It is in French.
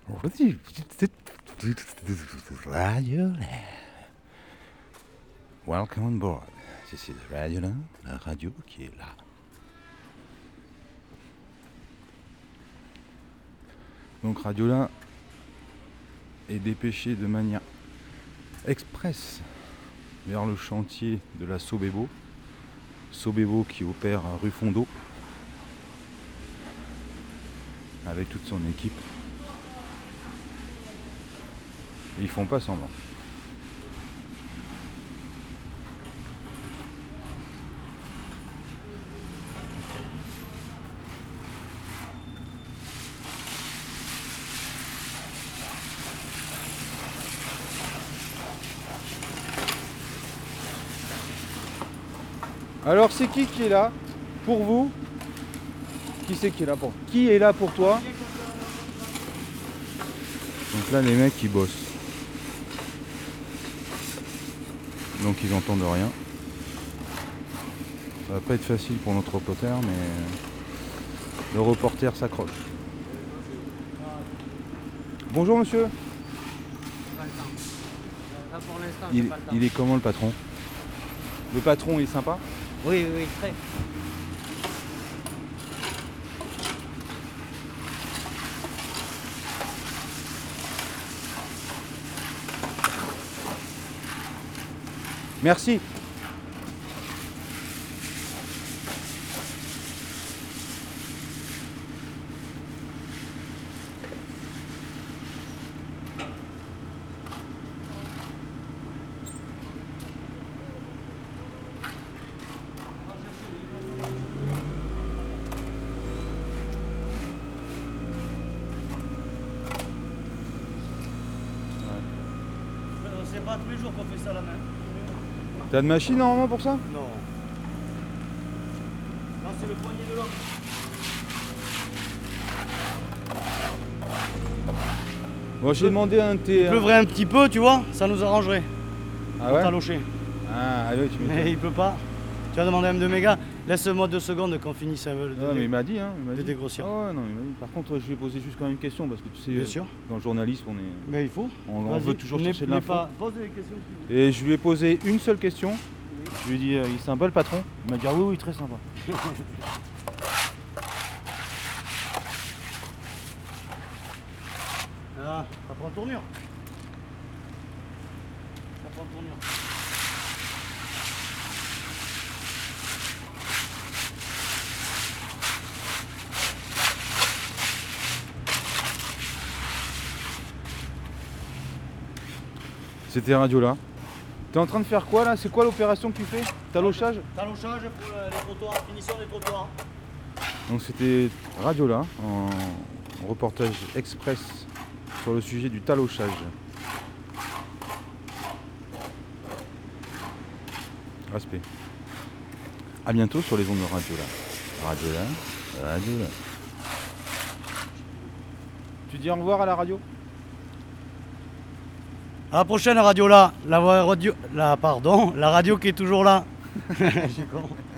Radio. Welcome on board. This is Radio là, la radio qui est là. Donc Radio là est dépêché de manière express vers le chantier de la Sobebo. Sobebo qui opère à rue Fondeau avec toute son équipe. Et ils font pas semblant. Alors c'est qui est là pour vous? Qui c'est qui est là pour? Qui est là pour toi? Donc là les mecs ils bossent. Donc ils n'entendent rien. Ça va pas être facile pour notre reporter, mais le reporter s'accroche. Bonjour monsieur. Il est comment le patron? Le patron il est sympa? Oui, très. Merci. C'est pas tous les jours qu'on fait ça à la main. T'as de machine normalement pour ça? Non. Non, c'est le poignet de l'homme. Moi j'ai demandé à un de tes... Il pleuvrait un petit peu, tu vois, ça nous arrangerait. Ah ouais? Talocher. Ah oui, tu Mais m'étonnes. il peut pas. Tu vas demander à M2 Méga, laisse-moi 2 secondes qu'on finisse un peu Non mais il m'a dit hein. Il m'a de dit. dégrossir. Ah ouais, non, il m'a dit. Par contre je lui ai posé juste quand même une question parce que tu sais, Bien sûr. dans le journalisme on est... Mais il faut. On Vas-y, veut toujours chercher de n'aie l'info. pas- Pose des questions. Et je lui ai posé une seule question. Je lui ai dit, il est sympa le patron? Il m'a dit, ah oui, très sympa. Ah, ça prend tournure. Ça prend tournure. C'était Radio là. T'es en train de faire quoi là? C'est quoi l'opération que tu fais? Talochage? Talochage pour les trottoirs, finition des trottoirs. Donc c'était Radio là, en reportage express sur le sujet du talochage. Respect. A bientôt sur les ondes de Radio là. Radio là, Radio là. Tu dis au revoir à la radio? À la prochaine radio là, la radio qui est toujours là. Je suis con.